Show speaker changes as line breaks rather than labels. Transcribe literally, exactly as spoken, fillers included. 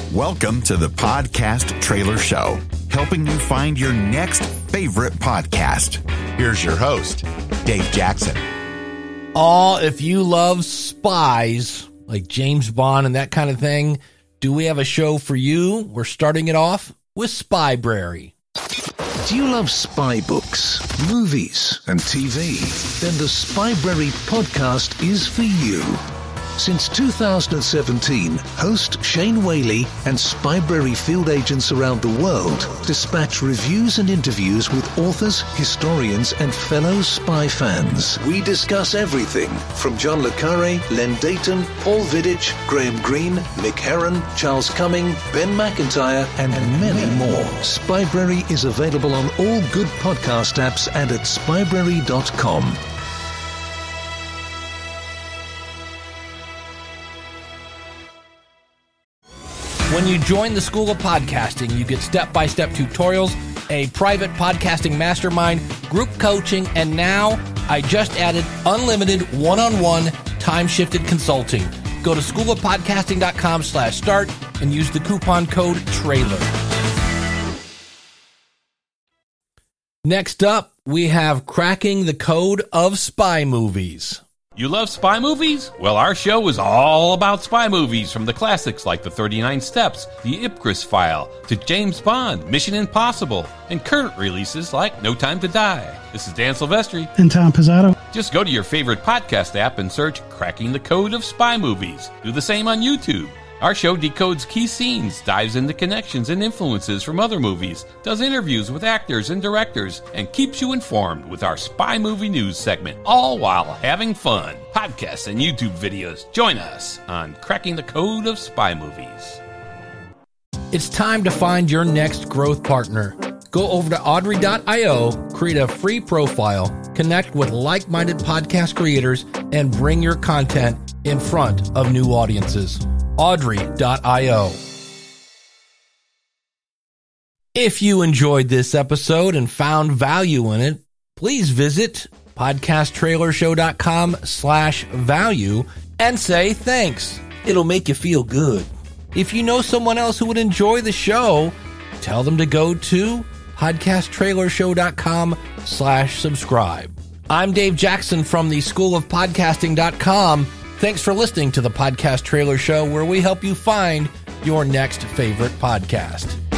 Welcome to the Podcast Trailer Show, helping you find your next favorite podcast. Here's your host, Dave Jackson.
Oh, if you love spies, like James Bond and that kind of thing, do we have a show for you? We're starting it off with Spybrary.
Do you love spy books, movies, and T V? Then the Spybrary podcast is for you. Since two thousand seventeen, host Shane Whaley and Spybrary field agents around the world dispatch reviews and interviews with authors, historians, and fellow spy fans. We discuss everything from John le Carre, Len Dayton, Paul Viddich, Graham Greene, Mick Herron, Charles Cumming, Ben McIntyre, and many more. Spybrary is available on all good podcast apps and at spybrary dot com.
When you join the School of Podcasting, you get step-by-step tutorials, a private podcasting mastermind, group coaching, and now I just added unlimited one-on-one time-shifted consulting. Go to school of podcasting dot com slash start and use the coupon code TRAILER. Next up, we have Cracking the Code of Spy Movies.
You love spy movies? Well, our show is all about spy movies, from the classics like The thirty-nine Steps, The Ipcris File, to James Bond, Mission Impossible, and current releases like No Time to Die. This is Dan Silvestri.
And Tom Pizzato.
Just go to your favorite podcast app and search Cracking the Code of Spy Movies. Do the same on YouTube. Our show decodes key scenes, dives into connections and influences from other movies, does interviews with actors and directors, and keeps you informed with our spy movie news segment, all while having fun. Podcasts and YouTube videos. Join us on Cracking the Code of Spy Movies.
It's time to find your next growth partner. Go over to Audrey dot io, create a free profile, connect with like-minded podcast creators, and bring your content in front of new audiences. Audrey dot io. If you enjoyed this episode and found value in it, please visit podcast trailer show dot com slash value and say thanks. It'll make you feel good. If you know someone else who would enjoy the show, tell them to go to podcast trailer show dot com slash subscribe. I'm Dave Jackson from the school of podcasting dot com. Thanks for listening to the Podcast Trailer Show, where we help you find your next favorite podcast.